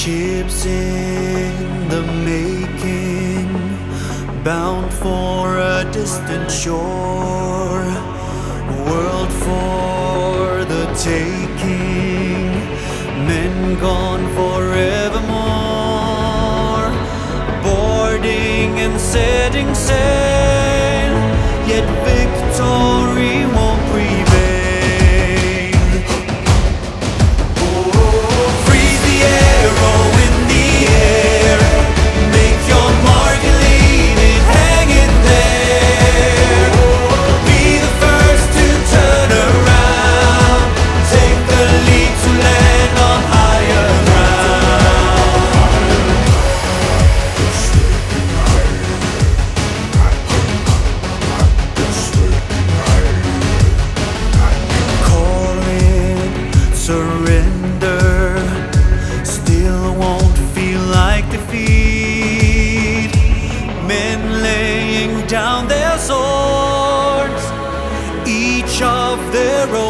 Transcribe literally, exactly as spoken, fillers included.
Ships in the making, bound for a distant shore, world for the taking, men gone forevermore, boarding and setting sail, yet victory won't prevail. Surrender still won't feel like defeat. Men laying down their swords, each of their own.